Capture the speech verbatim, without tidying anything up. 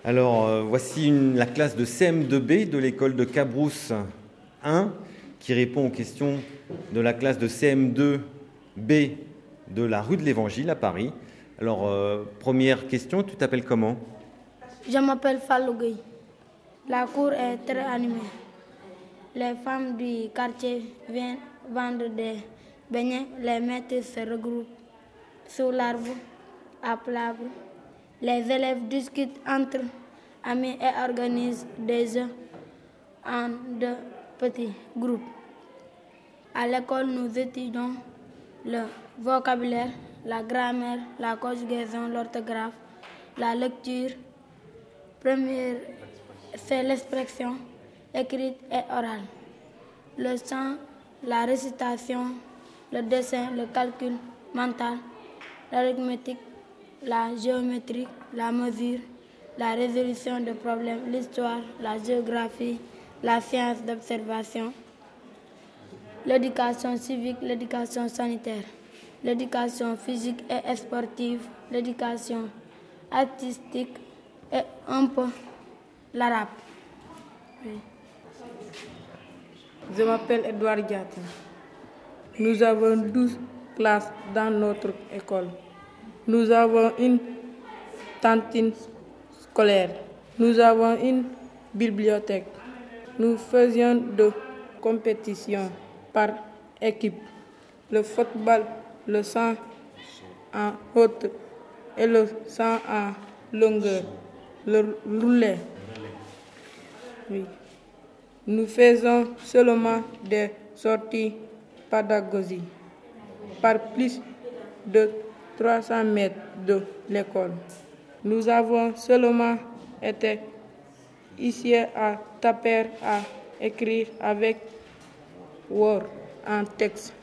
Alors, euh, voici une- la classe de C M deux B de l'école de Cabrousse un qui répond aux questions de la classe de C M deux B de la rue de l'Évangile à Paris. Alors, euh, première question, tu t'appelles comment? Je m'appelle Fallou Gueye. La cour est très animée. Les femmes du quartier viennent vendre des beignets. Les maîtres se regroupent sous l'arbre à plat. Les élèves discutent entre amis et organisent des jeux en de petits groupes. À l'école, nous étudions le vocabulaire, la grammaire, la conjugaison, l'orthographe, la lecture. Première, c'est l'expression écrite et orale. Le chant, la récitation, le dessin, le calcul mental, l'arithmétique, la géométrie, la mesure, la résolution de problèmes, l'histoire, la géographie, la science d'observation, l'éducation civique, l'éducation sanitaire, l'éducation physique et sportive, l'éducation artistique et un peu l'arabe. Oui. Je m'appelle Edouard Diatta. Nous avons douze classes dans notre école. Nous avons une cantine scolaire. Nous avons une bibliothèque. Nous faisions de compétitions par équipe. Le football, le cent en hauteur et le cent en longueur. Le relais. Oui. Nous faisons seulement des sorties pédagogiques par plus de trois cents mètres de l'école. Nous avons seulement été ici à taper, à écrire avec Word en texte.